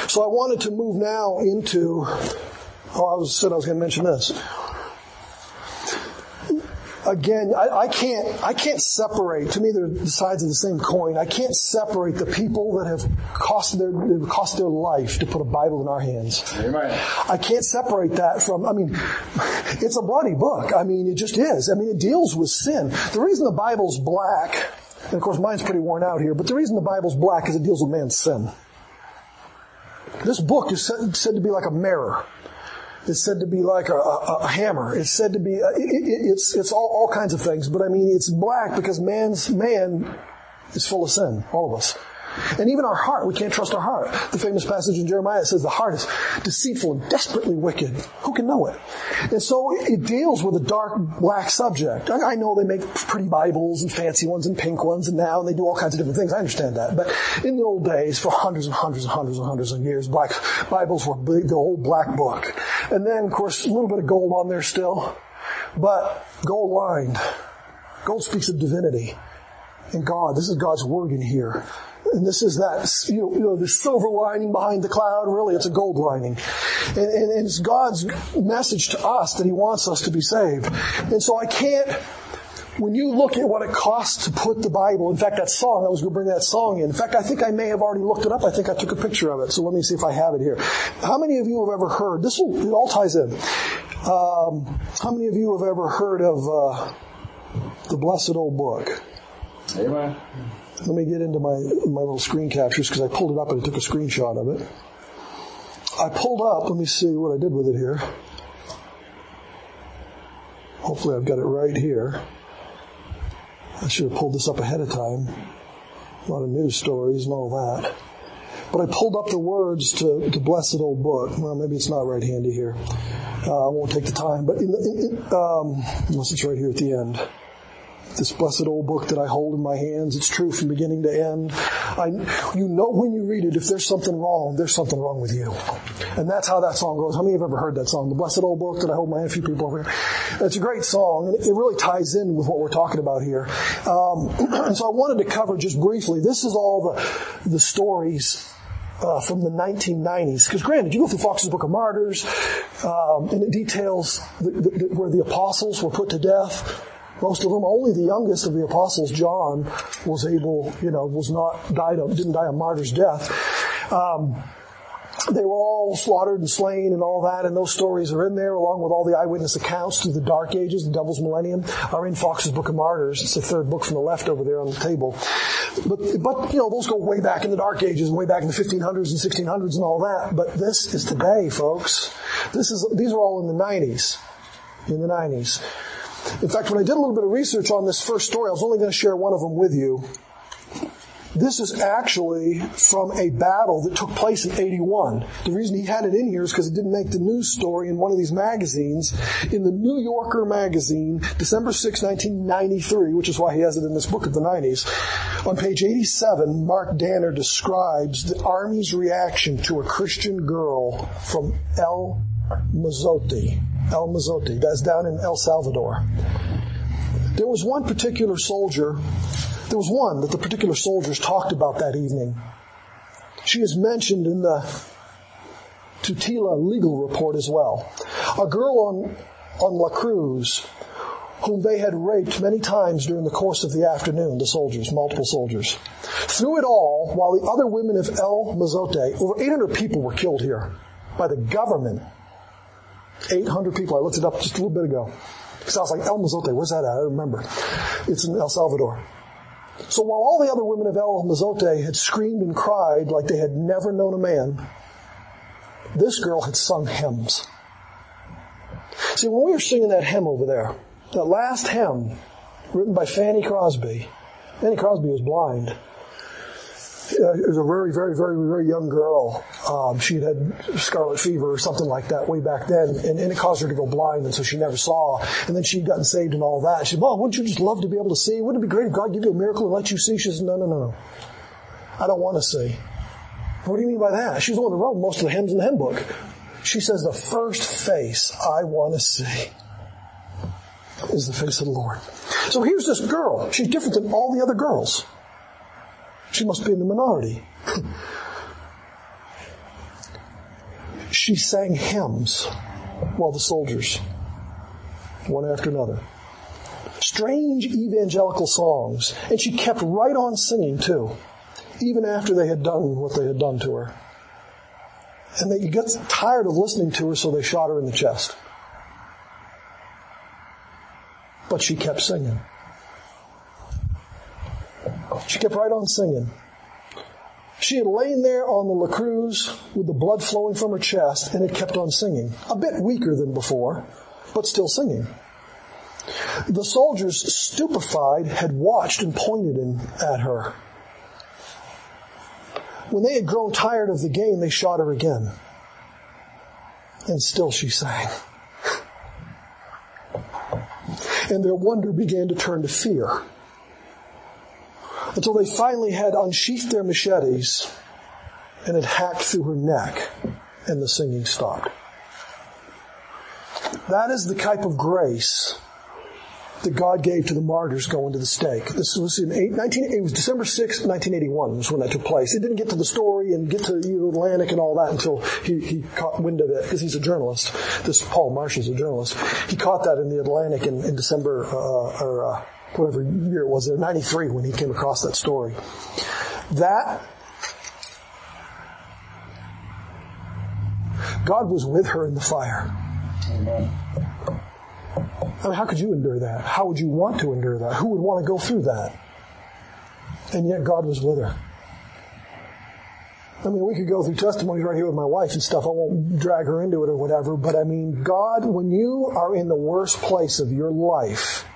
So I wanted to move now into, I was going to mention this. Again, I can't separate, to me they're the sides of the same coin, I can't separate the people that have cost their life to put a Bible in our hands. Amen. I can't separate that from, it's a bloody book. It just is. It deals with sin. The reason the Bible's black, and of course mine's pretty worn out here, but the reason the Bible's black is it deals with man's sin. This book is said to be like a mirror. It's said to be like a hammer. It's said to be, it's all kinds of things. But it's black because man is full of sin. All of us. And even our heart, we can't trust our heart. The famous passage in Jeremiah says the heart is deceitful and desperately wicked. Who can know it? And so it deals with a dark black subject. I know they make pretty Bibles and fancy ones and pink ones and now they do all kinds of different things. I understand that. But in the old days, for hundreds and hundreds and hundreds and hundreds of years, black Bibles were big, the old black book. And then, of course, a little bit of gold on there still. But gold lined. Gold speaks of divinity. And God, this is God's word in here. And this is that, the silver lining behind the cloud. Really, it's a gold lining. And it's God's message to us that He wants us to be saved. And so I can't, when you look at what it costs to put the Bible, in fact, that song, I was going to bring that song in. In fact, I think I may have already looked it up. I think I took a picture of it. So let me see if I have it here. How many of you have ever heard, it all ties in. How many of you have ever heard of The Blessed Old Book? Amen. Let me get into my little screen captures because I pulled it up and I took a screenshot of it. I pulled up, let me see what I did with it here. Hopefully I've got it right here. I should have pulled this up ahead of time. A lot of news stories and all that. But I pulled up the words to Blessed Old Book. Well, maybe it's not right handy here. I won't take the time, but unless it's right here at the end. This blessed old book that I hold in my hands, it's true from beginning to end. You know when you read it, if there's something wrong with you. And that's how that song goes. How many of you have ever heard that song? The Blessed Old Book that I hold in my hand, a few people over here. It's a great song, and it really ties in with what we're talking about here. And so I wanted to cover just briefly, this is all the stories from the 1990s. Because granted, you go through Fox's Book of Martyrs, and it details where the apostles were put to death. Most of them, only the youngest of the apostles, John, was able, didn't die a martyr's death. They were all slaughtered and slain and all that, and those stories are in there, along with all the eyewitness accounts through the Dark Ages, the Devil's Millennium, are in Fox's Book of Martyrs. It's the third book from the left over there on the table. But those go way back in the Dark Ages, way back in the 1500s and 1600s and all that. But this is today, folks. These are all in the 90s. In the 90s. In fact, when I did a little bit of research on this first story, I was only going to share one of them with you. This is actually from a battle that took place in 81. The reason he had it in here is because it didn't make the news story in one of these magazines. In the New Yorker magazine, December 6, 1993, which is why he has it in this book of the 90s. On page 87, Mark Danner describes the Army's reaction to a Christian girl from El Mozote. That's down in El Salvador. There was one particular soldier. There was one that the particular soldiers talked about that evening. She is mentioned in the Tutela legal report as well. A girl on La Cruz whom they had raped many times during the course of the afternoon, the soldiers, multiple soldiers. Through it all, while the other women of El Mozote, over 800 people were killed here by the government. 800 people. I looked it up just a little bit ago. Because I was like, El Mozote, where's that at? I don't remember. It's in El Salvador. So while all the other women of El Mozote had screamed and cried like they had never known a man, this girl had sung hymns. See, when we were singing that hymn over there, that last hymn, written by Fanny Crosby was blind. It was a very, very, very, very young girl. She had scarlet fever or something like that way back then, and it caused her to go blind, and so she never saw. And then she'd gotten saved and all that. She said, "Mom, wouldn't you just love to be able to see? Wouldn't it be great if God gave you a miracle and let you see?" She says, No. I don't want to see. What do you mean by that? She's the one that wrote most of the hymns in the hymn book. She says, the first face I want to see is the face of the Lord. So here's this girl. She's different than all the other girls. She must be in the minority. she sang hymns while the soldiers, one after another. Strange evangelical songs. And she kept right on singing too, even after they had done what they had done to her. And they got tired of listening to her, so they shot her in the chest. But she kept singing. She kept right on singing. She had lain there on the LaCruz with the blood flowing from her chest and had kept on singing. A bit weaker than before, but still singing. The soldiers, stupefied, had watched and pointed at her. When they had grown tired of the game, they shot her again. And still she sang. And their wonder began to turn to fear, until they finally had unsheathed their machetes and had hacked through her neck, and the singing stopped. That is the type of grace that God gave to the martyrs going to the stake. This was it was December 6th, 1981 was when that took place. He didn't get to the story and get to the Atlantic and all that until he caught wind of it, because he's a journalist. This Paul Marsh is a journalist. He caught that in the Atlantic in December, whatever year it was, 93, when he came across that story. That, God was with her in the fire. Amen. I mean, how could you endure that? How would you want to endure that? Who would want to go through that? And yet God was with her. I mean, we could go through testimonies right here with my wife and stuff. I won't drag her into it or whatever. But I mean, God, when you are in the worst place of your life,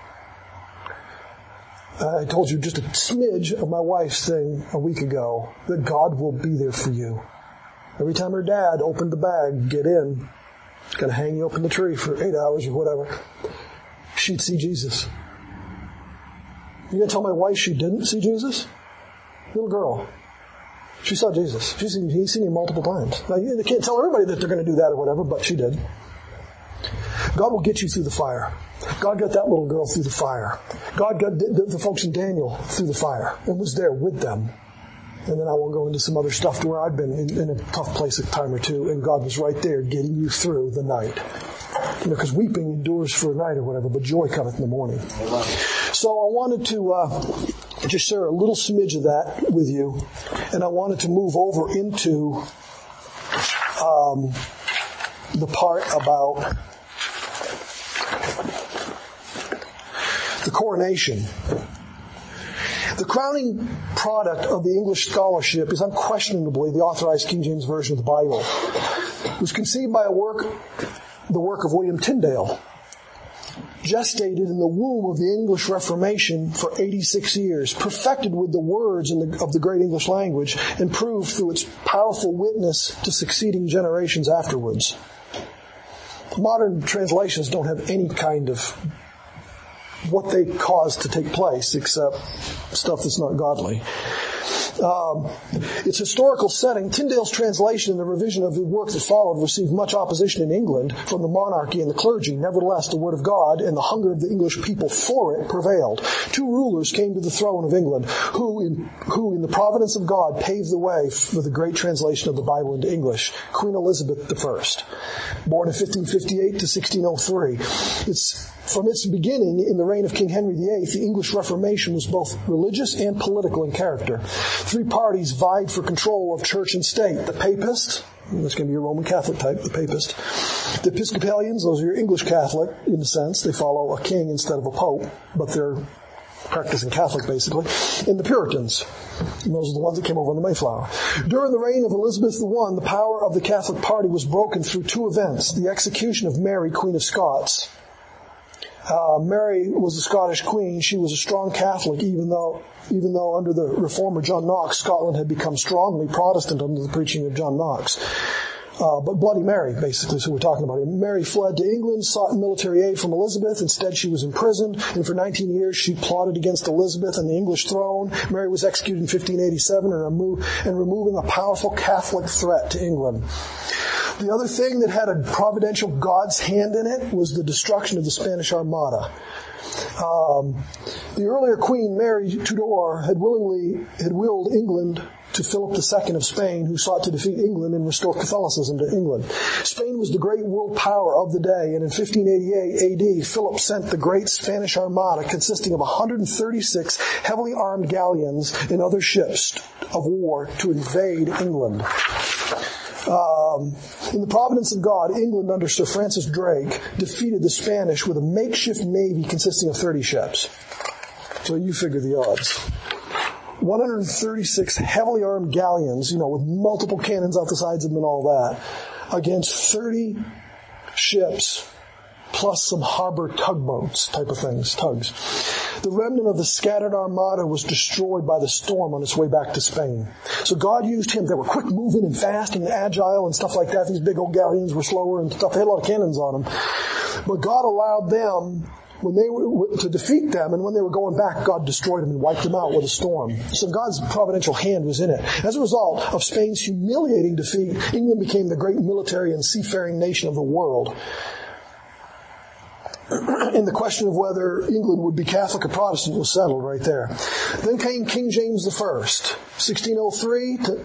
I told you just a smidge of my wife's thing a week ago, that God will be there for you. Every time her dad opened the bag, get in, it's going to hang you up in the tree for 8 hours or whatever, she'd see Jesus. You going to tell my wife she didn't see Jesus? Little girl. She saw Jesus. He's seen him multiple times. Now, you can't tell everybody that they're going to do that or whatever, but she did. God will get you through the fire. God got that little girl through the fire. God got the folks in Daniel through the fire and was there with them. And then I won't go into some other stuff to where I've been in a tough place a time or two, and God was right there getting you through the night. You know, because weeping endures for a night or whatever, but joy cometh in the morning. So I wanted to just share a little smidge of that with you, and I wanted to move over into the part about the coronation. The crowning product of the English scholarship is unquestionably the Authorized King James Version of the Bible. It was conceived by the work of William Tyndale, gestated in the womb of the English Reformation for 86 years, perfected with the words of the great English language, and proved through its powerful witness to succeeding generations afterwards. Modern translations don't have any kind of what they cause to take place, except stuff that's not godly. Its historical setting, Tyndale's translation and the revision of the work that followed received much opposition in England from the monarchy and the clergy. Nevertheless, the Word of God and the hunger of the English people for it prevailed. Two rulers came to the throne of England, who in the providence of God paved the way for the great translation of the Bible into English. Queen Elizabeth I, born in 1558 to 1603. From its beginning, in the reign of King Henry VIII, the English Reformation was both religious and political in character. Three parties vied for control of church and state. The Papists, that's going to be a Roman Catholic type, the Papist. The Episcopalians, those are your English Catholic, in a sense. They follow a king instead of a pope, but they're practicing Catholic, basically. And the Puritans, and those are the ones that came over on the Mayflower. During the reign of Elizabeth I, the power of the Catholic party was broken through two events: the execution of Mary, Queen of Scots. Mary was a Scottish queen. She was a strong Catholic, even though under the reformer John Knox, Scotland had become strongly Protestant under the preaching of John Knox. But Bloody Mary, basically, is who we're talking about. Mary fled to England, sought military aid from Elizabeth. Instead, she was imprisoned, and for 19 years she plotted against Elizabeth and the English throne. Mary was executed in 1587 and removing a powerful Catholic threat to England. The other thing that had a providential God's hand in it was the destruction of the Spanish Armada. The earlier Queen, Mary Tudor, had willed England to Philip II of Spain, who sought to defeat England and restore Catholicism to England. Spain was the great world power of the day, and in 1588 AD, Philip sent the Great Spanish Armada, consisting of 136 heavily armed galleons and other ships of war, to invade England. In the providence of God, England under Sir Francis Drake defeated the Spanish with a makeshift navy consisting of 30 ships. So you figure the odds. 136 heavily armed galleons, with multiple cannons out the sides of them and all that, against 30 ships, plus some harbor tugboats type of things, tugs. The remnant of the scattered armada was destroyed by the storm on its way back to Spain. So God used him. They were quick moving and fast and agile and stuff like that. These big old galleons were slower and stuff. They had a lot of cannons on them. But God allowed them, when they were to defeat them, and when they were going back, God destroyed them and wiped them out with a storm. So God's providential hand was in it. As a result of Spain's humiliating defeat, England became the great military and seafaring nation of the world. And the question of whether England would be Catholic or Protestant was settled right there. Then came King James I, 1603 to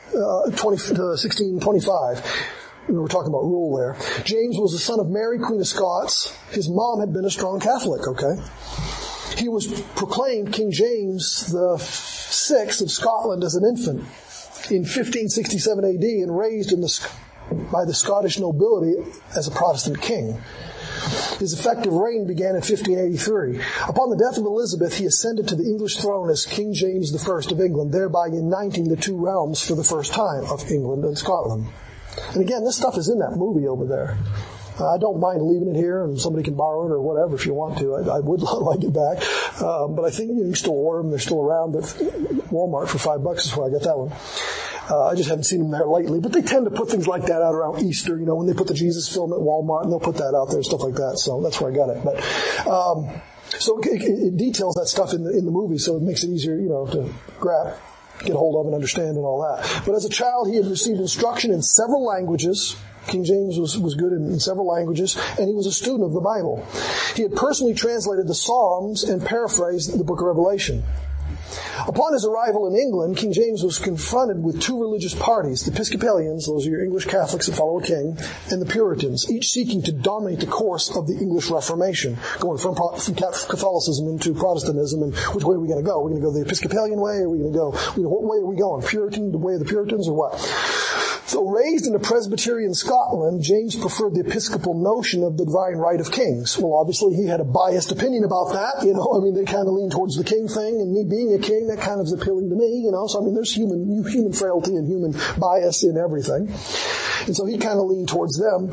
1625. We're talking about rule there. James was the son of Mary, Queen of Scots. His mom had been a strong Catholic, okay? He was proclaimed King James the VI of Scotland as an infant in 1567 AD and raised by the Scottish nobility as a Protestant king. His effective reign began in 1583. Upon the death of Elizabeth, he ascended to the English throne as King James I of England, thereby uniting the two realms for the first time of England and Scotland. And again, this stuff is in that movie over there. I don't mind leaving it here, and somebody can borrow it or whatever if you want to. I would like it back. But I think you can still order them. They're still around at Walmart for $5 is where I got that one. I just haven't seen them there lately. But they tend to put things like that out around Easter, when they put the Jesus film at Walmart, and they'll put that out there, stuff like that. So that's where I got it. But so it details that stuff in the movie, so it makes it easier, to get a hold of and understand and all that. But as a child, he had received instruction in several languages. King James was good in several languages, and he was a student of the Bible. He had personally translated the Psalms and paraphrased the book of Revelation. Upon his arrival in England, King James was confronted with two religious parties, the Episcopalians, those are your English Catholics that follow a king, and the Puritans, each seeking to dominate the course of the English Reformation, going from Catholicism into Protestantism, and which way are we going to go? Are we going to go the Episcopalian way, or are we going to go, what way are we going? Puritan, the way of the Puritans, or what? So raised in a Presbyterian Scotland, James preferred the Episcopal notion of the divine right of kings. Well, obviously he had a biased opinion about that, they kind of lean towards the king thing, and me being a king, that kind of is appealing to me, so there's human frailty and human bias in everything. And so he kind of leaned towards them.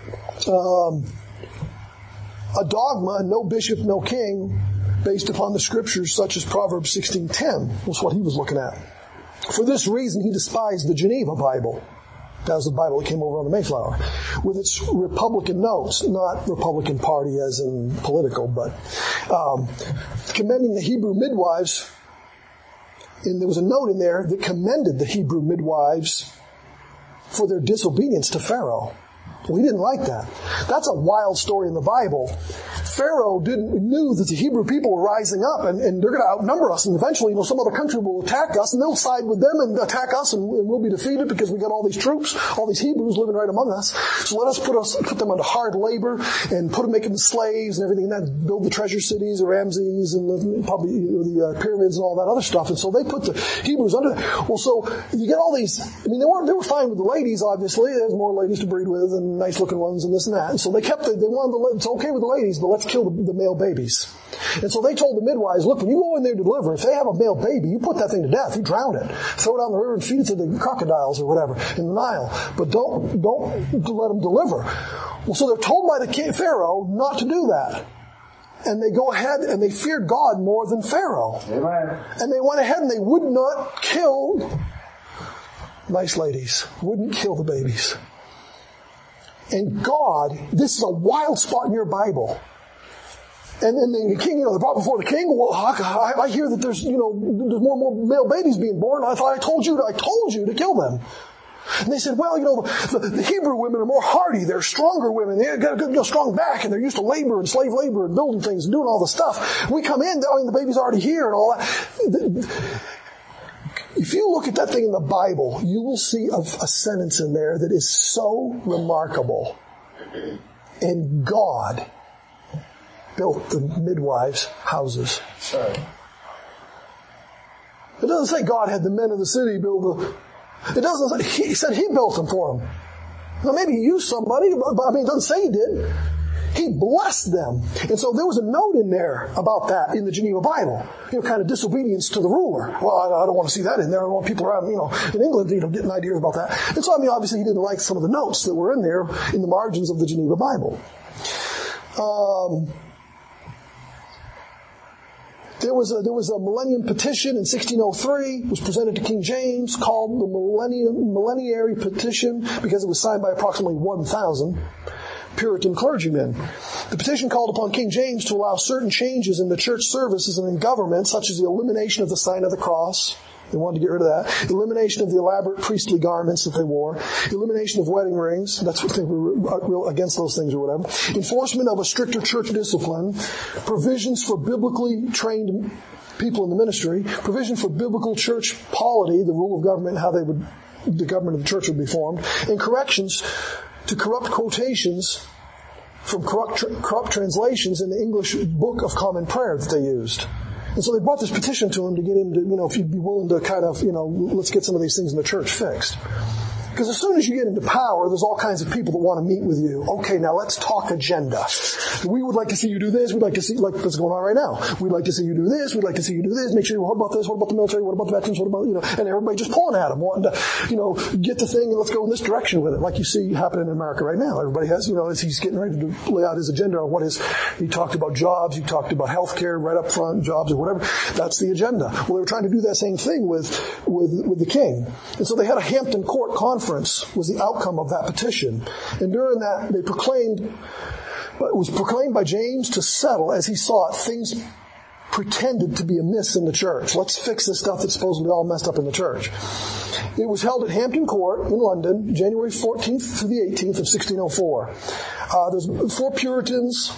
A dogma, no bishop, no king, based upon the scriptures such as Proverbs 16:10 was what he was looking at. For this reason, he despised the Geneva Bible. That was the Bible that came over on the Mayflower, with its Republican notes, not Republican Party as in political, but commending the Hebrew midwives. And there was a note in there that commended the Hebrew midwives for their disobedience to Pharaoh. Well, he didn't like that. That's a wild story in the Bible. Pharaoh knew that the Hebrew people were rising up and they're going to outnumber us, and eventually, some other country will attack us, and they'll side with them and attack us, and we'll be defeated because we got all these troops, all these Hebrews living right among us. So let us put them under hard labor and make them slaves and everything, and then build the treasure cities, the Ramses, and the pyramids and all that other stuff. And so they put the Hebrews under that. Well, so you get all these. They were fine with the ladies, obviously. There's more ladies to breed with and nice looking ones and this and that. And so they wanted it's okay with the ladies, but let's kill the male babies. And so they told the midwives, look, when you go in there to deliver, if they have a male baby, you put that thing to death, you drown it, throw it down the river and feed it to the crocodiles or whatever in the Nile. But don't let them deliver. Well, so they're told by the king, Pharaoh not to do that. And they go ahead and they feared God more than Pharaoh. Amen. And they went ahead and they would not kill nice ladies, wouldn't kill the babies. And God, this is a wild spot in your Bible. And then the king, they brought before the king. Well, I hear that there's more and more male babies being born. I thought I told you to kill them. And they said, well, the Hebrew women are more hardy. They're stronger women. They got a strong back, and they're used to labor and slave labor and building things and doing all the stuff. We come in, the baby's already here and all that. If you look at that thing in the Bible, you will see a sentence in there that is so remarkable. And God built the midwives' houses. It doesn't say God had the men of the city build the... It doesn't say... He said He built them for them. Now maybe He used somebody, but it doesn't say He did. He blessed them. And so there was a note in there about that in the Geneva Bible. Kind of disobedience to the ruler. Well, I don't want to see that in there. I don't want people around, in England, getting ideas about that. And so, obviously He didn't like some of the notes that were in there in the margins of the Geneva Bible. There was a millennium petition in 1603. It was presented to King James, called the Millenniary Petition, because it was signed by approximately 1,000 Puritan clergymen. The petition called upon King James to allow certain changes in the church services and in government, such as the elimination of the sign of the cross. They wanted to get rid of that. Elimination of the elaborate priestly garments that they wore. Elimination of wedding rings. That's what they were against those things or whatever. Enforcement of a stricter church discipline. Provisions for biblically trained people in the ministry. Provision for biblical church polity, the rule of government, how the government of the church would be formed. And corrections to corrupt quotations from corrupt translations in the English Book of Common Prayer that they used. And so they brought this petition to him to get him to, if you'd be willing to kind of, let's get some of these things in the church fixed. Because as soon as you get into power, there's all kinds of people that want to meet with you. Okay, now let's talk agenda. We would like to see you do this. We'd like to see, like what's going on right now. We'd like to see you do this. We'd like to see you do this. Make sure, what about this? What about the military? What about the veterans? What about, and everybody just pulling at him, wanting to, get the thing and let's go in this direction with it. Like you see happening in America right now. Everybody has, as he's getting ready to lay out his agenda on he talked about jobs, he talked about healthcare right up front, jobs or whatever. That's the agenda. Well, they were trying to do that same thing with the king. And so they had a Hampton Court conference was the outcome of that petition. And during that, it was proclaimed by James to settle, as he saw it, things pretended to be amiss in the church. Let's fix this stuff that's supposedly all messed up in the church. It was held at Hampton Court in London, January 14th through the 18th of 1604. There's 4 Puritans,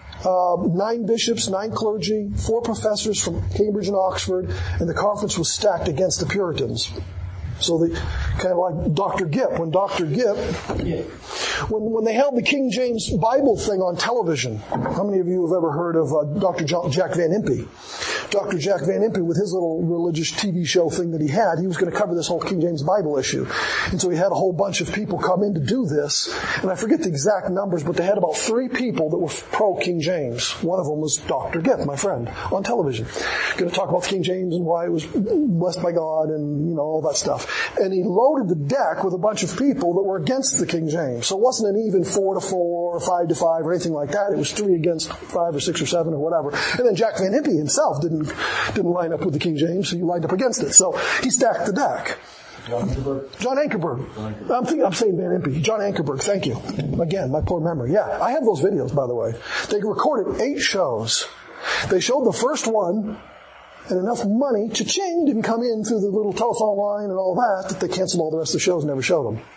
9 bishops, 9 clergy, 4 professors from Cambridge and Oxford, and the conference was stacked against the Puritans. So kind of like Dr. Gipp. When Dr. Gipp, when they held the King James Bible thing on television, how many of you have ever heard of Dr. Jack Van Impe? Dr. Jack Van Impe, with his little religious TV show thing that he was going to cover this whole King James Bible issue. And so he had a whole bunch of people come in to do this. And I forget the exact numbers, but they had about 3 people that were pro-King James. One of them was Dr. Gipp, my friend, on television. Going to talk about the King James and why it was blessed by God and, all that stuff. And he loaded the deck with a bunch of people that were against the King James. So it wasn't an even 4-4 or 5-5 or anything like that. It was 3 against 5 or 6 or 7 or whatever. And then Jack Van Impe himself didn't line up with the King James, so he lined up against it. So he stacked the deck. John Ankerberg. I'm saying Van Impe. John Ankerberg, thank you. Again, my poor memory. Yeah, I have those videos, by the way. They recorded 8 shows. They showed the first one, and enough money, cha-ching, didn't come in through the little telephone line and all that they canceled all the rest of the shows and never showed them.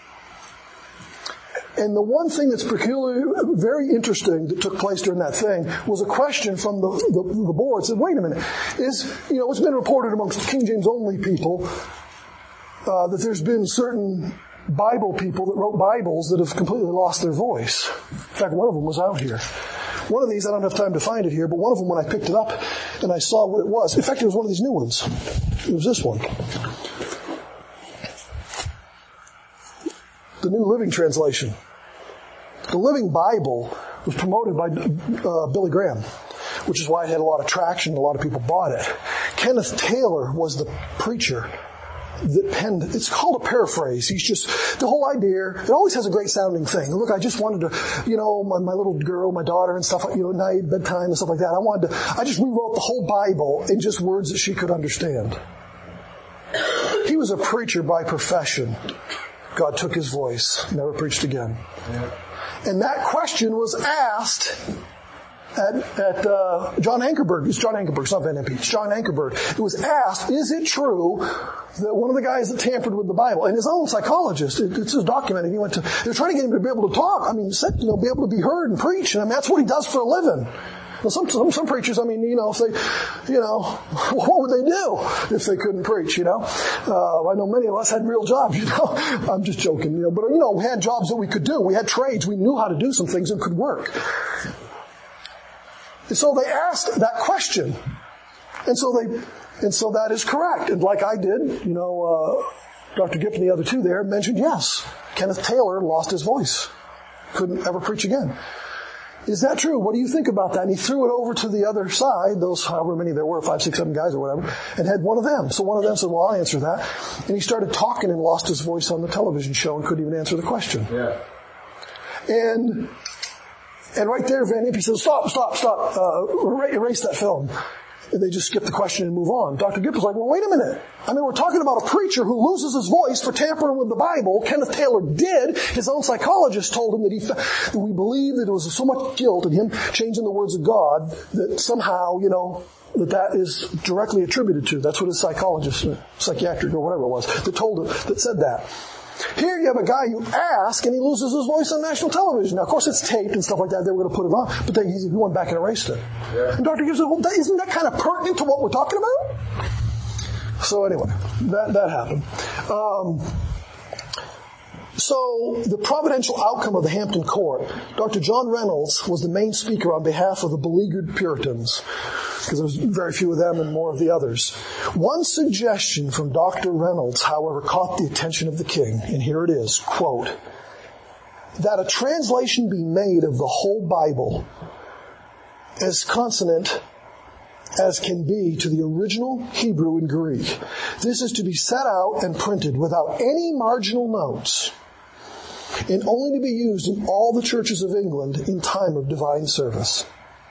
And the one thing that's very interesting that took place during that thing was a question from the board. Said, wait a minute, it's been reported amongst King James only people that there's been certain Bible people that wrote Bibles that have completely lost their voice. In fact, one of them was out here. One of these, I don't have time to find it here, but one of them, when I picked it up and I saw what it was, in fact, it was one of these new ones. It was this one. The New Living Translation. The Living Bible was promoted by Billy Graham, which is why it had a lot of traction. A lot of people bought it. Kenneth Taylor was the preacher that penned, it's called a paraphrase. He's just, the whole idea, it always has a great sounding thing. Look, I just wanted to, my little girl, my daughter and stuff, night, bedtime and stuff like that. I just rewrote the whole Bible in just words that she could understand. He was a preacher by profession. God took his voice, never preached again. Yeah. And that question was asked at John Ankerberg. It's John Ankerberg, it's not Van Impe. It's John Ankerberg. It was asked, is it true that one of the guys that tampered with the Bible, and his own psychologist, it's documented, they're trying to get him to be able to talk. Be able to be heard and preach. And that's what he does for a living. Well, some preachers, I mean, if they, what would they do if they couldn't preach, I know many of us had real jobs, I'm just joking, but, we had jobs that we could do. We had trades. We knew how to do some things that could work. And so they asked that question. And so that is correct. And like I did, Dr. Gipp and the other two there mentioned, yes, Kenneth Taylor lost his voice. Couldn't ever preach again. Is that true? What do you think about that? And he threw it over to the other side, those however many there were, 5, 6, 7 guys or whatever, and had one of them. So one of them said, well, I'll answer that. And he started talking and lost his voice on the television show and couldn't even answer the question. Yeah. And right there, Van Impe said, stop, erase that film. And they just skip the question and move on. Dr. Gipp was like, well, wait a minute. I mean, we're talking about a preacher who loses his voice for tampering with the Bible. Kenneth Taylor did. His own psychologist told him that we believe that there was so much guilt in him changing the words of God that somehow, that is directly attributed to. That's what his psychologist, psychiatric or whatever it was, that said that. Here you have a guy you ask, and he loses his voice on national television. Now, of course, it's taped and stuff like that. They were going to put it on, but he went back and erased it. Yeah. And Dr. Gibb said, well, isn't that kind of pertinent to what we're talking about? So anyway, that happened. So the providential outcome of the Hampton Court, Dr. John Reynolds was the main speaker on behalf of the beleaguered Puritans, because there was very few of them and more of the others. One suggestion from Dr. Reynolds, however, caught the attention of the king, and here it is, quote, that a translation be made of the whole Bible as consonant as can be to the original Hebrew and Greek. This is to be set out and printed without any marginal notes, and only to be used in all the churches of England in time of divine service.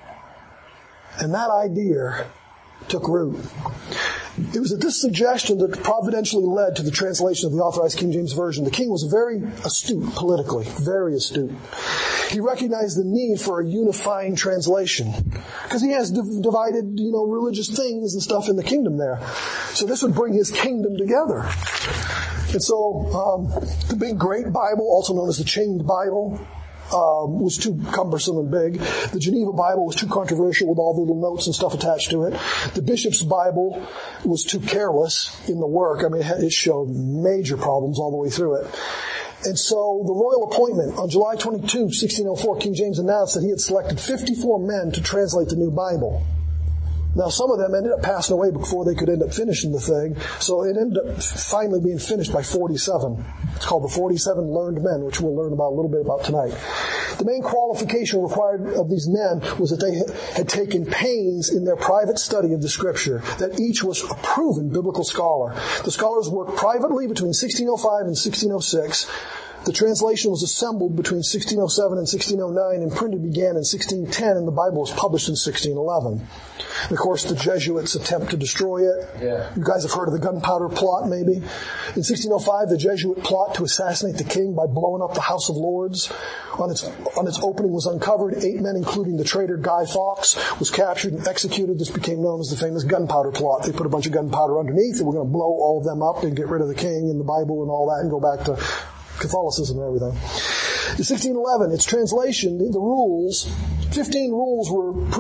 And that idea took root. It was at this suggestion that providentially led to the translation of the Authorized King James Version. The king was very astute politically, very astute. He recognized the need for a unifying translation because he has divided, religious things and stuff in the kingdom there. So this would bring his kingdom together. And so the big Great Bible, also known as the Chained Bible, was too cumbersome and big. The Geneva Bible was too controversial with all the little notes and stuff attached to it. The Bishop's Bible was too careless in the work. I mean, it showed major problems all the way through it. And so the royal appointment on July 22, 1604, King James announced that he had selected 54 men to translate the new Bible. Now, some of them ended up passing away before they could end up finishing the thing, so it ended up finally being finished by 47. It's called the 47 Learned Men, which we'll learn about a little bit about tonight. The main qualification required of these men was that they had taken pains in their private study of the Scripture, that each was a proven biblical scholar. The scholars worked privately between 1605 and 1606. The translation was assembled between 1607 and 1609, and printing began in 1610, and the Bible was published in 1611. And of course, the Jesuits attempt to destroy it. Yeah. You guys have heard of the gunpowder plot, maybe? In 1605, the Jesuit plot to assassinate the king by blowing up the House of Lords. On its opening was uncovered. 8 men, including the traitor Guy Fawkes, was captured and executed. This became known as the famous gunpowder plot. They put a bunch of gunpowder underneath, and we're going to blow all of them up and get rid of the king and the Bible and all that and go back to Catholicism and everything. In 1611, its translation, the rules, 15 rules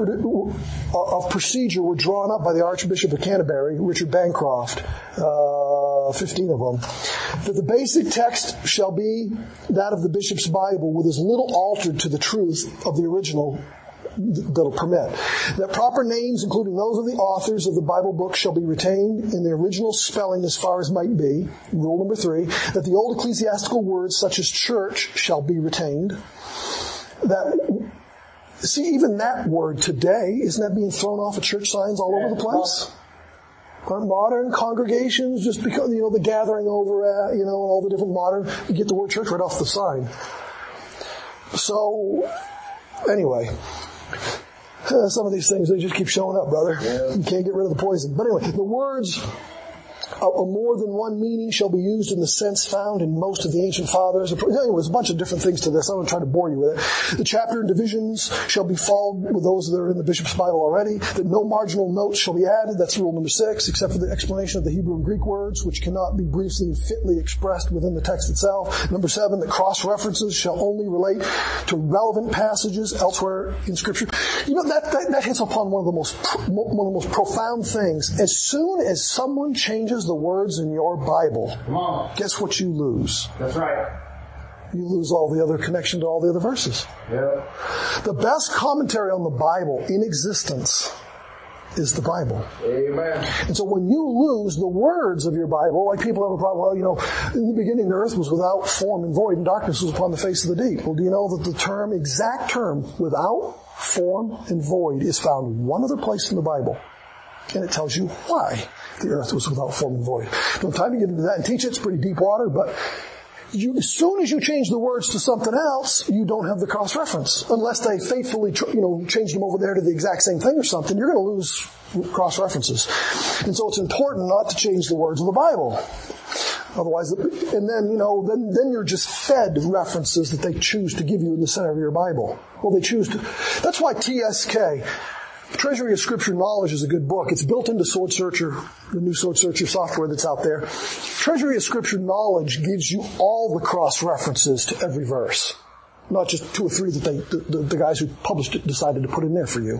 of procedure were drawn up by the Archbishop of Canterbury, Richard Bancroft, 15 of them, that the basic text shall be that of the bishop's Bible with as little altered to the truth of the original that'll permit. That proper names, including those of the authors of the Bible book, shall be retained in the original spelling as far as might be. Rule number 3, that the old ecclesiastical words such as church shall be retained. See, even that word today, isn't that being thrown off of church signs all over the place? Modern congregations, just because, the gathering over at, all the different modern, you get the word church right off the sign. So, anyway, some of these things, they just keep showing up, brother. Yeah. You can't get rid of the poison. But anyway, the words A more than one meaning shall be used in the sense found in most of the ancient fathers. There's a bunch of different things to this. I'm going to try to bore you with it. The chapter and divisions shall be followed with those that are in the bishop's Bible already. That no marginal notes shall be added. That's rule number 6, except for the explanation of the Hebrew and Greek words, which cannot be briefly and fitly expressed within the text itself. Number 7, that cross-references shall only relate to relevant passages elsewhere in Scripture. That hits upon one of the most profound things. As soon as someone changes the words in your Bible, guess what you lose? That's right. You lose all the other connection to all the other verses. Yeah. The best commentary on the Bible in existence is the Bible. Amen. And so when you lose the words of your Bible, like people have a problem, in the beginning the earth was without form and void, and darkness was upon the face of the deep. Well, do you know that the exact term, without form and void, is found one other place in the Bible? And it tells you why the earth was without form and void. Don't have time to get into that and teach it. It's pretty deep water, but as soon as you change the words to something else, you don't have the cross-reference. Unless they faithfully, changed them over there to the exact same thing or something, you're going to lose cross-references. And so it's important not to change the words of the Bible. Otherwise, and then, then you're just fed references that they choose to give you in the center of your Bible. Well, they choose to. That's why TSK, Treasury of Scripture Knowledge, is a good book. It's built into Sword Searcher, the new Sword Searcher software that's out there. Treasury of Scripture Knowledge gives you all the cross-references to every verse. Not just 2 or 3 that the guys who published it decided to put in there for you.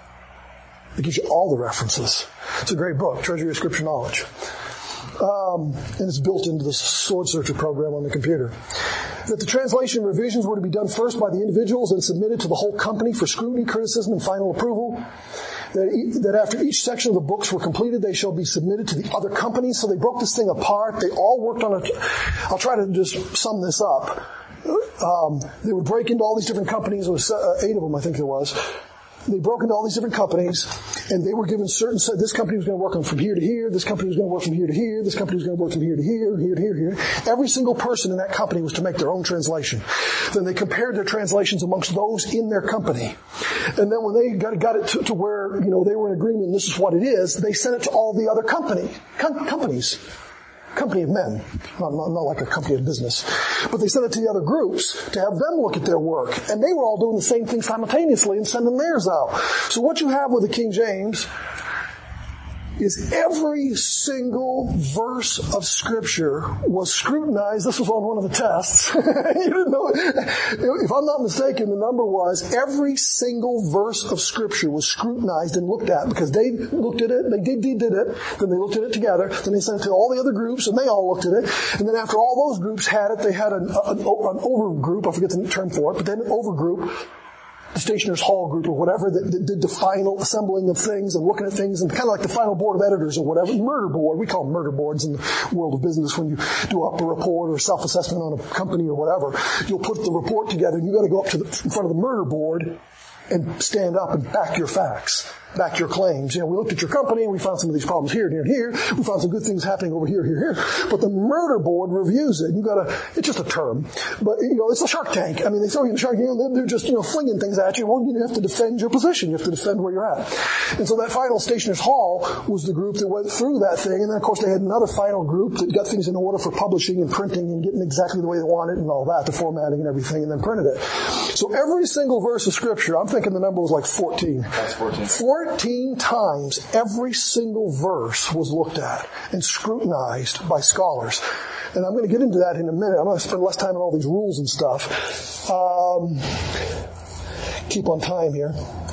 It gives you all the references. It's a great book, Treasury of Scripture Knowledge. And it's built into the Sword Searcher program on the computer. That the translation revisions were to be done first by the individuals and submitted to the whole company for scrutiny, criticism, and final approval. That after each section of the books were completed, they shall be submitted to the other companies. So they broke this thing apart. They all worked on it. I'll try to just sum this up. They would break into all these different companies. There was 8 of them, I think there was. They broke into all these different companies, and they were given this company was going to work on from here to here, this company was going to work from here to here, this company was going to work from here to here, here to here, here. Every single person in that company was to make their own translation. Then they compared their translations amongst those in their company. And then when they got it to where, they were in agreement, and this is what it is, they sent it to all the other companies. Company of men, not like a company of business. But they sent it to the other groups to have them look at their work. And they were all doing the same thing simultaneously and sending theirs out. So what you have with the King James is every single verse of Scripture was scrutinized. This was on one of the tests. You didn't know it. If I'm not mistaken, the number was every single verse of Scripture was scrutinized and looked at, because they looked at it, they did it, then they looked at it together, then they sent it to all the other groups, and they all looked at it, and then after all those groups had it, they had an over group, I forget the term for it, but then an over group, the Stationers' Hall group or whatever, that did the final assembling of things and looking at things, and kind of like the final board of editors or whatever, murder board. We call them murder boards in the world of business. When you do up a report or self-assessment on a company or whatever, you'll put the report together, and you've got to go up to in front of the murder board and stand up and back your facts, back your claims. We looked at your company and we found some of these problems here and here and here. We found some good things happening over here, here, here. But the murder board reviews it. It's just a term. But, it's a Shark Tank. They throw you in the Shark Tank, they're just, flinging things at you. Well, you have to defend your position. You have to defend where you're at. And so that final Stationers' Hall was the group that went through that thing. And then, of course, they had another final group that got things in order for publishing and printing and getting exactly the way they wanted and all that, the formatting and everything, and then printed it. So every single verse of Scripture, I'm thinking the number was like 14. That's 14. 14 times every single verse was looked at and scrutinized by scholars. And I'm going to get into that in a minute. I'm going to spend less time on all these rules and stuff. Keep on time here.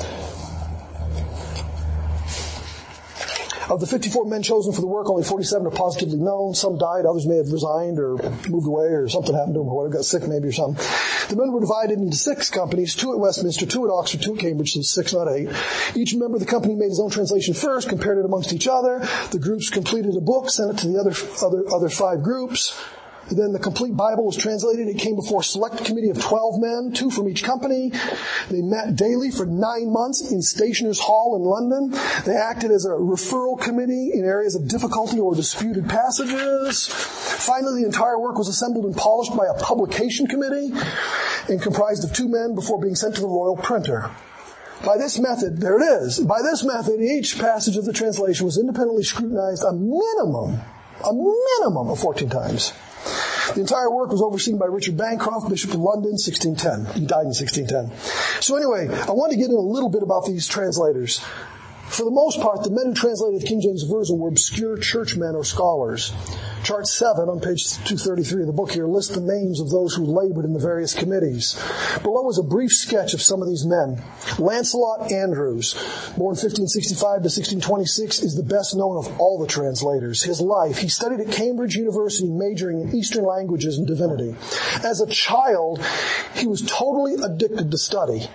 Of the 54 men chosen for the work, only 47 are positively known. Some died, others may have resigned or moved away, or something happened to them, or whatever, got sick maybe or something. The men were divided into 6 companies, 2 at Westminster, 2 at Oxford, 2 at Cambridge, so 6, not 8. Each member of the company made his own translation first, compared it amongst each other. The groups completed a book, sent it to the other 5 groups. Then the complete Bible was translated. It came before a select committee of 12 men, 2 from each company. They met daily for 9 months in Stationers' Hall in London. They acted as a referral committee in areas of difficulty or disputed passages. Finally, the entire work was assembled and polished by a publication committee and comprised of 2 men before being sent to the royal printer. By this method, there it is. By this method, each passage of the translation was independently scrutinized a minimum A minimum of 14 times. The entire work was overseen by Richard Bancroft, Bishop of London, 1610. He died in 1610. So anyway, I want to get in a little bit about these translators. For the most part, the men who translated the King James Version were obscure churchmen or scholars. Chart 7 on page 233 of the book here lists the names of those who labored in the various committees. Below is a brief sketch of some of these men. Lancelot Andrewes, born 1565 to 1626, is the best known of all the translators. His life, he studied at Cambridge University, majoring in Eastern languages and divinity. As a child, he was totally addicted to study.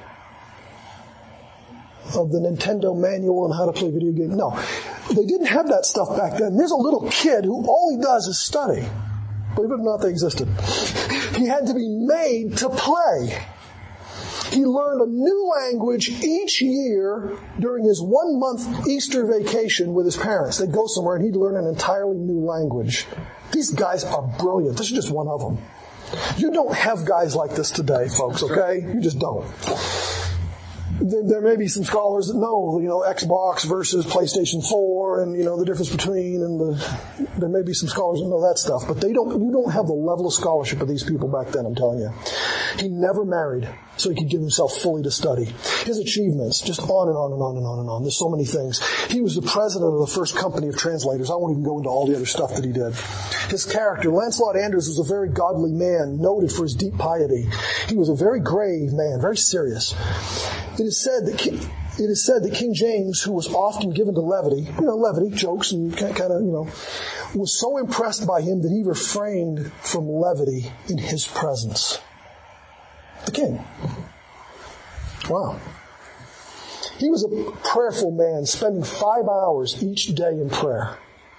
Of the Nintendo manual on how to play video games. No, they didn't have that stuff back then. There's a little kid who all he does is study. Believe it or not, they existed. He had to be made to play. He learned a new language each year during his 1-month Easter vacation with his parents. They'd go somewhere and he'd learn an entirely new language. These guys are brilliant. This is just one of them. You don't have guys like this today, folks, okay? You just don't. There may be some scholars that know, Xbox versus PlayStation 4 and, the difference between, and there may be some scholars that know that stuff, but you don't have the level of scholarship of these people back then, I'm telling you. He never married, so he could give himself fully to study. His achievements, just on and on and on and on and on. There's so many things. He was the president of the first company of translators. I won't even go into all the other stuff that he did. His character, Lancelot Andrewes, was a very godly man, noted for his deep piety. He was a very grave man, very serious. It is said that King James, who was often given to levity, jokes and kind of, was so impressed by him that he refrained from levity in his presence. The king. Wow. He was a prayerful man, spending 5 hours each day in prayer.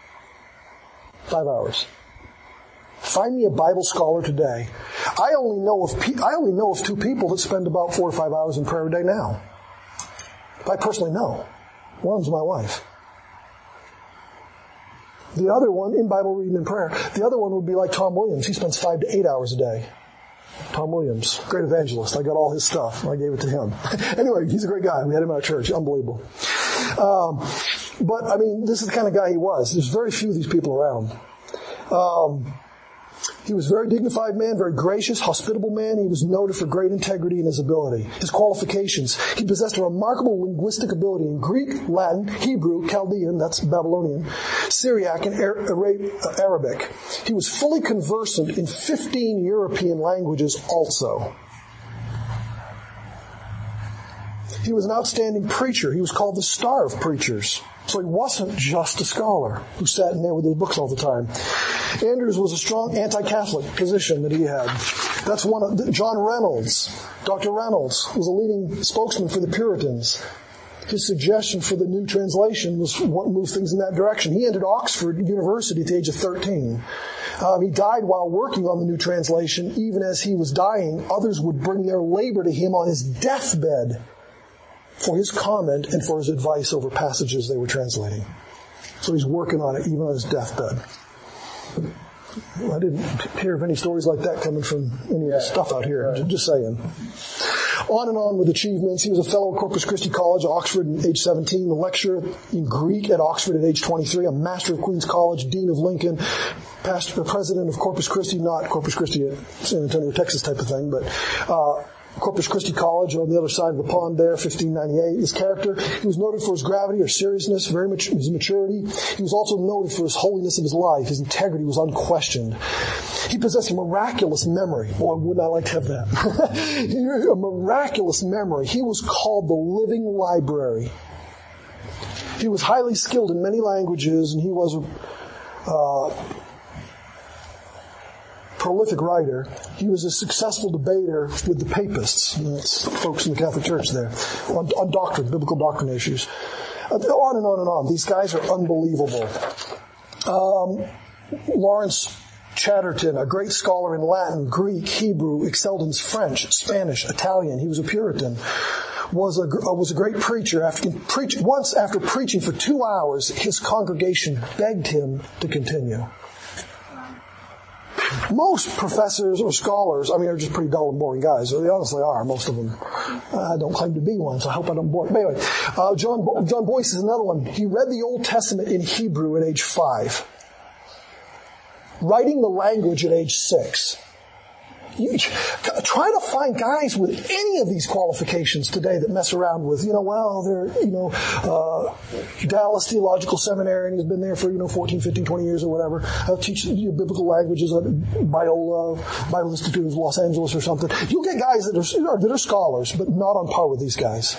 5 hours. Find me a Bible scholar today. I only know of 2 people that spend about 4 or 5 hours in prayer a day now. I personally know. One's my wife. The other one, in Bible reading and prayer, the other one would be like Tom Williams. He spends 5 to 8 hours a day. Tom Williams, great evangelist. I got all his stuff. I gave it to him. Anyway, he's a great guy. We had him at our church. Unbelievable. But, this is the kind of guy he was. There's very few of these people around. He was a very dignified man, very gracious, hospitable man. He was noted for great integrity in his ability. His qualifications. He possessed a remarkable linguistic ability in Greek, Latin, Hebrew, Chaldean, that's Babylonian, Syriac, and Arabic. He was fully conversant in 15 European languages also. He was an outstanding preacher. He was called the star of preachers. So he wasn't just a scholar who sat in there with his books all the time. Andrewes was a strong anti-Catholic position that he had. That's one of John Reynolds. Dr. Reynolds was a leading spokesman for the Puritans. His suggestion for the new translation was what moved things in that direction. He entered Oxford University at the age of 13. He died while working on the new translation. Even as he was dying, others would bring their labor to him on his deathbed for his comment and for his advice over passages they were translating. So he's working on it even on his deathbed. I didn't hear of any stories like that coming from any of the stuff out here. Just saying. On and on with achievements. He was a fellow at Corpus Christi College, Oxford, at age 17, a lecturer in Greek at Oxford at age 23, a master of Queen's College, dean of Lincoln, president of Corpus Christi, not Corpus Christi at San Antonio, Texas type of thing, but Corpus Christi College on the other side of the pond there, 1598. His character, he was noted for his gravity or seriousness, very much his maturity. He was also noted for his holiness of his life. His integrity was unquestioned. He possessed a miraculous memory. Boy, wouldn't I like to have that. A miraculous memory. He was called the living library. He was highly skilled in many languages, and he was a prolific writer. He was a successful debater with the papists, that's folks in the Catholic Church there, on doctrine, biblical doctrine issues. On and on and on. These guys are unbelievable. Lawrence Chatterton, a great scholar in Latin, Greek, Hebrew, excelled in French, Spanish, Italian. He was a Puritan. Was a great preacher. Once after preaching for 2 hours, his congregation begged him to continue. Most professors or scholars, are just pretty dull and boring guys. They honestly are, most of them. I don't claim to be one, so I hope I don't bore. But anyway, John Boyce is another one. He read the Old Testament in Hebrew at age 5. writing the language at age 6. You try to find guys with any of these qualifications today that mess around with, they're, Dallas Theological Seminary, and he's been there for, 14, 15, 20 years or whatever. I'll teach biblical languages at Bible Institute of Los Angeles or something. You'll get guys that are scholars, but not on par with these guys.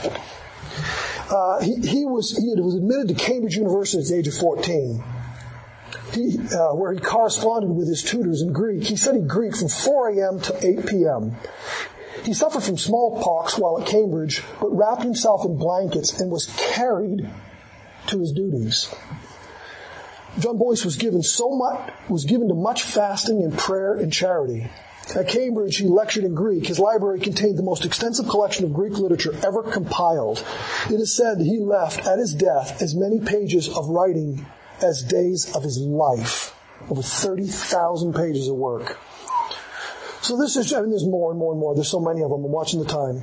He was admitted to Cambridge University at the age of 14. Where he corresponded with his tutors in Greek. He studied Greek from 4 a.m. to 8 p.m. He suffered from smallpox while at Cambridge, but wrapped himself in blankets and was carried to his duties. John Boyce was given to much fasting and prayer and charity. At Cambridge, he lectured in Greek. His library contained the most extensive collection of Greek literature ever compiled. It is said he left at his death as many pages of writing as days of his life. Over 30,000 pages of work. So this is, there's more and more and more. There's so many of them. I'm watching the time.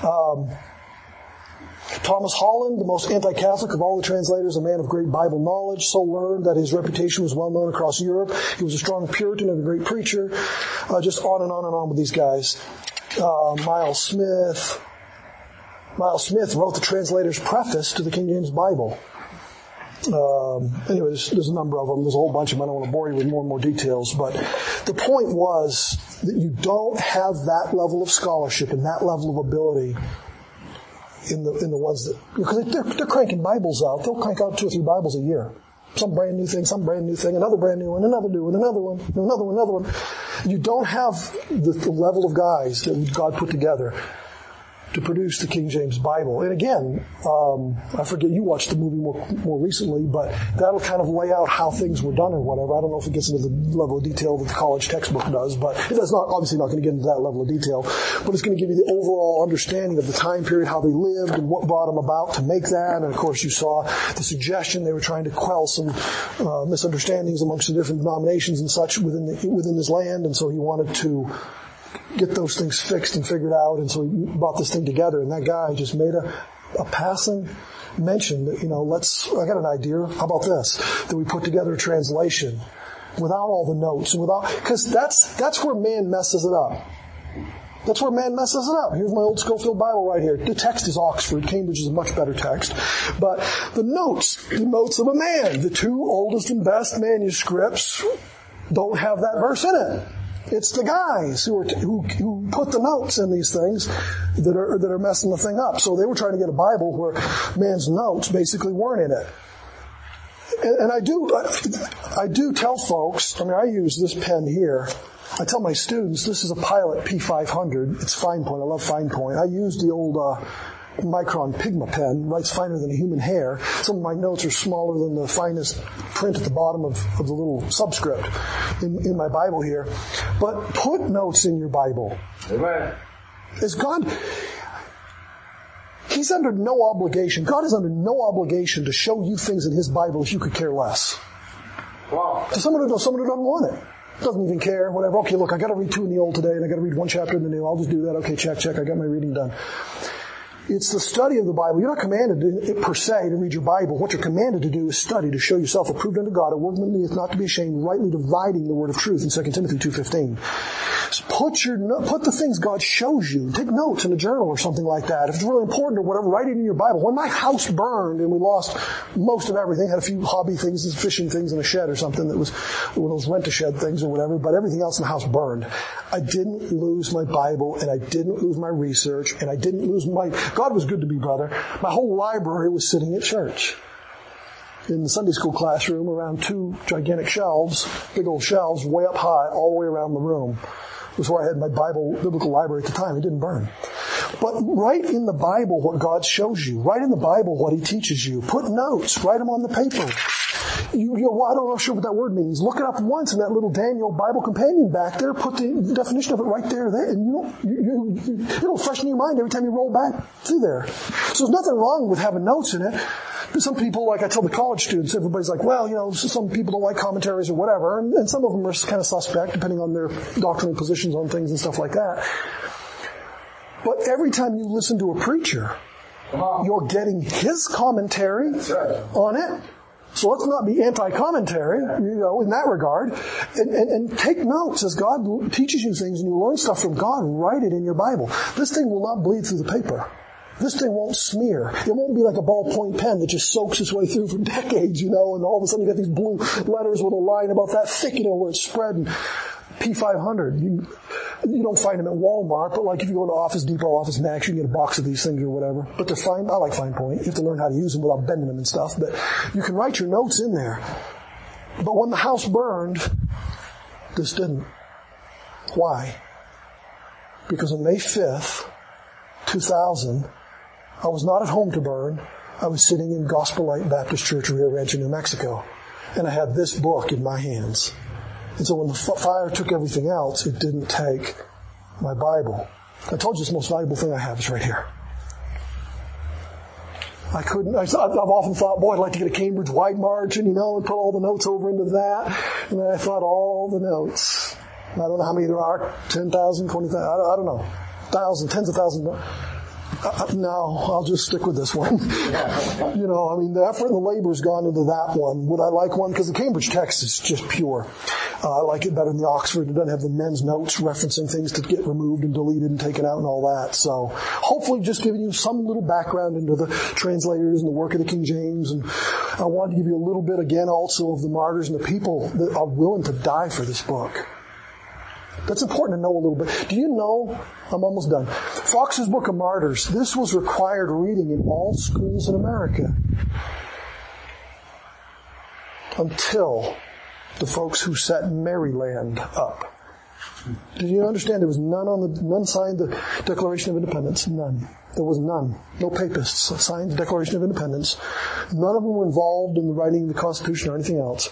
Thomas Holland, the most anti-Catholic of all the translators, a man of great Bible knowledge, so learned that his reputation was well known across Europe. He was a strong Puritan and a great preacher. Just on and on and on with these guys. Miles Smith. Miles Smith wrote the translator's preface to the King James Bible. Anyway, there's a number of them. There's a whole bunch of them. I don't want to bore you with more and more details. But the point was that you don't have that level of scholarship and that level of ability in the ones that, because they're cranking Bibles out. They'll crank out 2 or 3 Bibles a year. Some brand new thing, another brand new one, another new one, another one, another one. You don't have the level of guys that God put together to produce the King James Bible. And again, I forget, you watched the movie more recently, but that'll kind of lay out how things were done or whatever. I don't know if it gets into the level of detail that the college textbook does, but it does not, obviously not going to get into that level of detail, but it's going to give you the overall understanding of the time period, how they lived, and what brought them about to make that. And of course, you saw the suggestion they were trying to quell some misunderstandings amongst the different denominations and such within his land, and so he wanted to get those things fixed and figured out, and so he brought this thing together, and that guy just made a passing mention that, I got an idea, how about this, that we put together a translation without all the notes, and because that's where man messes it up. That's where man messes it up. Here's my old Schofield Bible right here. The text is Oxford. Cambridge is a much better text. But the notes of a man, the 2 oldest and best manuscripts don't have that verse in it. It's the guys who put the notes in these things that are messing the thing up. So they were trying to get a Bible where man's notes basically weren't in it. And I do tell folks, I use this pen here. I tell my students, this is a Pilot P500. It's fine point. I love fine point. I use the old Micron Pigma pen, writes finer than a human hair. Some of my notes are smaller than the finest print at the bottom of the little subscript in my Bible here. But put notes in your Bible. Amen. Is God... He's under no obligation. God is under no obligation to show you things in His Bible if you could care less. Wow. To someone who doesn't want it. Doesn't even care, whatever. Okay, look, I got to read 2 in the Old today, and I got to read 1 chapter in the New. I'll just do that. Okay, check. I got my reading done. It's the study of the Bible. You're not commanded per se to read your Bible. What you're commanded to do is study to show yourself approved unto God, a workman that needeth not to be ashamed, rightly dividing the word of truth in 2 Timothy 2:15. So put the things God shows you. Take notes in a journal or something like that. If it's really important or whatever, write it in your Bible. When my house burned and we lost most of everything, had a few hobby things, fishing things in a shed or something that was one of those rent-a-shed things or whatever, but everything else in the house burned. I didn't lose my Bible, and I didn't lose my research, and I didn't lose God was good to me, brother. My whole library was sitting at church. In the Sunday school classroom around 2 gigantic shelves, big old shelves, way up high, all the way around the room. It was where I had my biblical library at the time. It didn't burn. But write in the Bible what God shows you. Write in the Bible what He teaches you. Put notes. Write them on the paper. I don't know sure what that word means. Look it up once in that little Daniel Bible Companion back there. Put the definition of it right there. And it'll freshen your mind every time you roll back through there. So there's nothing wrong with having notes in it. Some people, like I tell the college students, everybody's like, well, some people don't like commentaries or whatever, and some of them are kind of suspect, depending on their doctrinal positions on things and stuff like that. But every time you listen to a preacher, you're getting his commentary on it. So let's not be anti-commentary, in that regard. And take notes as God teaches you things and you learn stuff from God, write it in your Bible. This thing will not bleed through the paper. This thing won't smear. It won't be like a ballpoint pen that just soaks its way through for decades, and all of a sudden you got these blue letters with a line about that thick, where it's spread. And P500, you don't find them at Walmart, but like if you go to Office Depot, Office Max, you can get a box of these things or whatever. But they're fine. I like Fine Point. You have to learn how to use them without bending them and stuff. But you can write your notes in there. But when the house burned, this didn't. Why? Because on May 5th, 2000, I was not at home to burn. I was sitting in Gospel Light Baptist Church, Rio Rancho, New Mexico. And I had this book in my hands. And so when the fire took everything else, it didn't take my Bible. I told you this most valuable thing I have is right here. I've often thought, boy, I'd like to get a Cambridge wide margin, and put all the notes over into that. And I thought, all the notes. I don't know how many there are, 10,000, 20,000, I don't know. Thousands, tens of thousands. No, I'll just stick with this one. The effort and the labor's gone into that one. Would I like one? Because the Cambridge text is just pure. I like it better than the Oxford. It doesn't have the men's notes referencing things that get removed and deleted and taken out and all that. So hopefully just giving you some little background into the translators and the work of the King James. And I wanted to give you a little bit again also of the martyrs and the people that are willing to die for this book. That's important to know a little bit. Do you know, I'm almost done, Fox's Book of Martyrs, this was required reading in all schools in America until the folks who set Maryland up. Did you understand there was none signed the Declaration of Independence? None. There was none. No papists signed the Declaration of Independence. None of them were involved in the writing of the Constitution or anything else.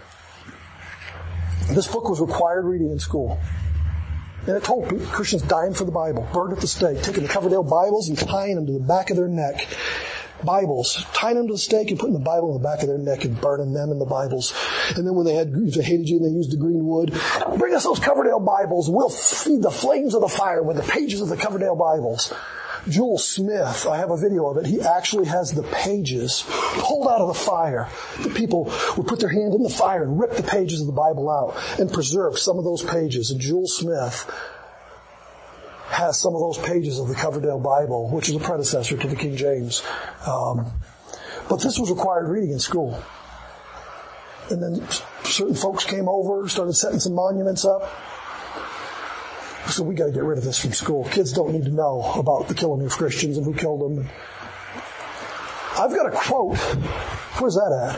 This book was required reading in school. And it told Christians dying for the Bible, burned at the stake, taking the Coverdale Bibles and tying them to the back of their neck. Bibles, tying them to the stake and putting the Bible in the back of their neck and burning them in the Bibles. And then when if they hated you and they used the green wood, bring us those Coverdale Bibles. We'll feed the flames of the fire with the pages of the Coverdale Bibles. Joel Smith, I have a video of it. He actually has the pages pulled out of the fire. The people would put their hand in the fire and rip the pages of the Bible out and preserve some of those pages. And Joel Smith has some of those pages of the Coverdale Bible, which is a predecessor to the King James. But this was required reading in school. And then certain folks came over, started setting some monuments up. So we got to get rid of this from school. Kids don't need to know about the killing of Christians and who killed them. I've got a quote. Where's that at?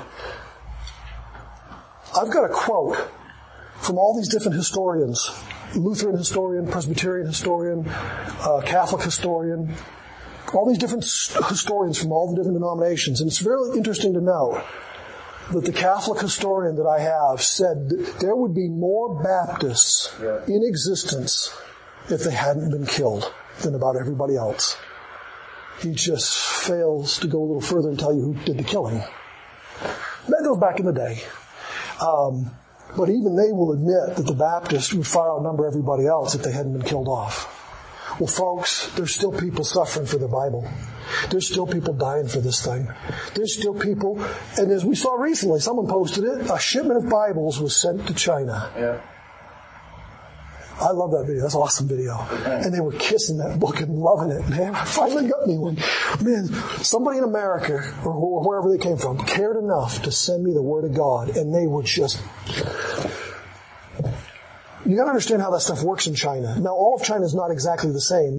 I've got a quote from all these different historians. Lutheran historian, Presbyterian historian, Catholic historian. All these different historians from all the different denominations. And it's very interesting to know that the Catholic historian that I have said that there would be more Baptists in existence if they hadn't been killed than about everybody else. He just fails to go a little further and tell you who did the killing. That goes back in the day. But even they will admit that the Baptists would far outnumber everybody else if they hadn't been killed off. Well, folks, there's still people suffering for their Bible. There's still people dying for this thing. There's still people, and as we saw recently, someone posted it, a shipment of Bibles was sent to China. Yeah. I love that video. That's an awesome video. And they were kissing that book and loving it. Man, I finally got me one. Man, somebody in America, or wherever they came from, cared enough to send me the Word of God, and they were just... You got to understand how that stuff works in China. Now, all of China is not exactly the same.